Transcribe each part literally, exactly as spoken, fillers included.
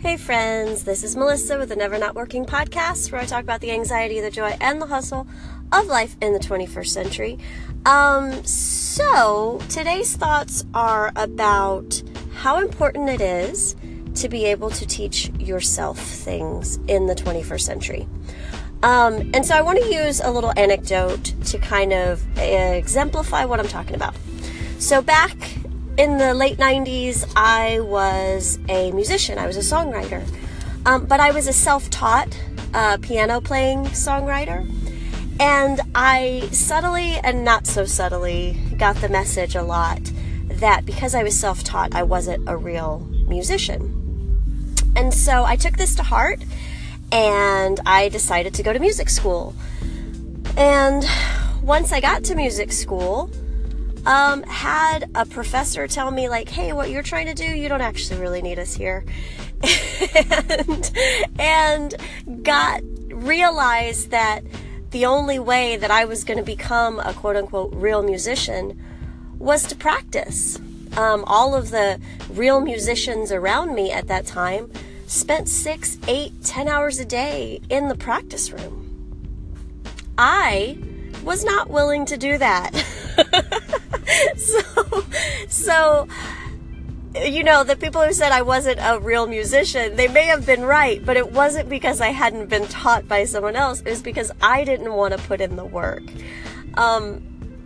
Hey friends, this is Melissa with the Never Not Working podcast, where I talk about the anxiety, the joy, and the hustle of life in the twenty-first century. Um, so today's thoughts are about how important it is to be able to teach yourself things in the twenty-first century. Um, and so I want to use a little anecdote to kind of exemplify what I'm talking about. So back in the late nineties, I was a musician. I was a songwriter. Um, but I was a self-taught uh, piano playing songwriter. And I subtly and not so subtly got the message a lot that because I was self-taught, I wasn't a real musician. And so I took this to heart and I decided to go to music school. And once I got to music school, Um, had a professor tell me like, hey, what you're trying to do, you don't actually really need us here. and, and got realized that the only way that I was going to become a quote unquote real musician was to practice. Um, all of the real musicians around me at that time spent six, eight, ten hours a day in the practice room. I was not willing to do that. so, so, you know, the people who said I wasn't a real musician, they may have been right, but it wasn't because I hadn't been taught by someone else. It was because I didn't want to put in the work. Um,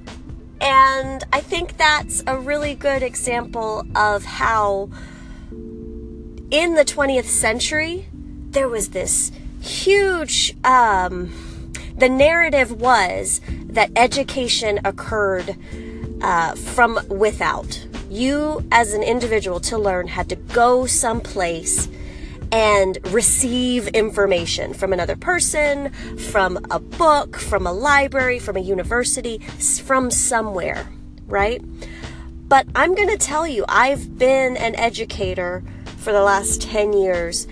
and I think that's a really good example of how in the twentieth century, there was this huge, um, the narrative was that education occurred uh, from without. You, as an individual, to learn, had to go someplace and receive information from another person, from a book, from a library, from a university, from somewhere, right? But I'm going to tell you, I've been an educator for the last ten years,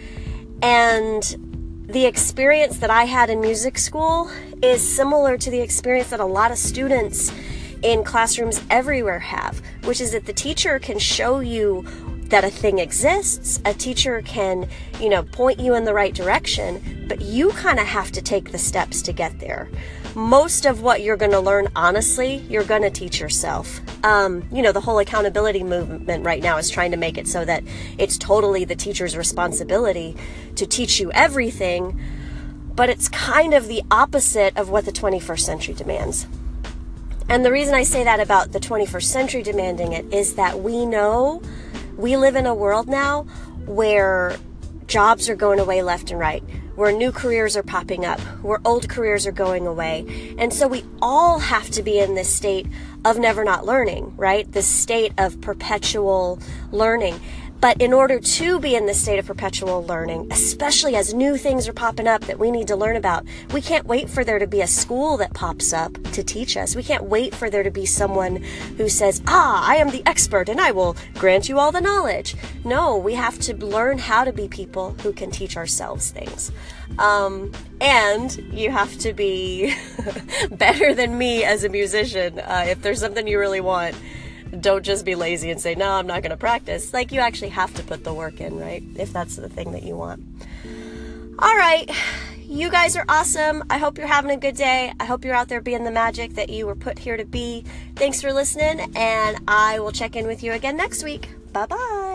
and the experience that I had in music school is similar to the experience that a lot of students in classrooms everywhere have, which is that the teacher can show you that a thing exists. A teacher can, you know, point you in the right direction, but you kind of have to take the steps to get there. Most of what you're going to learn, honestly, you're going to teach yourself. Um, you know, the whole accountability movement right now is trying to make it so that it's totally the teacher's responsibility to teach you everything, but it's kind of the opposite of what the twenty-first century demands. And the reason I say that about the twenty-first century demanding it is that we know we live in a world now where jobs are going away left and right, where new careers are popping up, where old careers are going away. And so we all have to be in this state of never not learning, right? This state of perpetual learning. But in order to be in this state of perpetual learning, especially as new things are popping up that we need to learn about, we can't wait for there to be a school that pops up to teach us. We can't wait for there to be someone who says, ah, I am the expert and I will grant you all the knowledge. No, we have to learn how to be people who can teach ourselves things. Um, and you have to be better than me as a musician. Uh, if there's something you really want, don't just be lazy and say, no, I'm not going to practice. Like, you actually have to put the work in, right? If that's the thing that you want. All right. You guys are awesome. I hope you're having a good day. I hope you're out there being the magic that you were put here to be. Thanks for listening, and I will check in with you again next week. Bye-bye.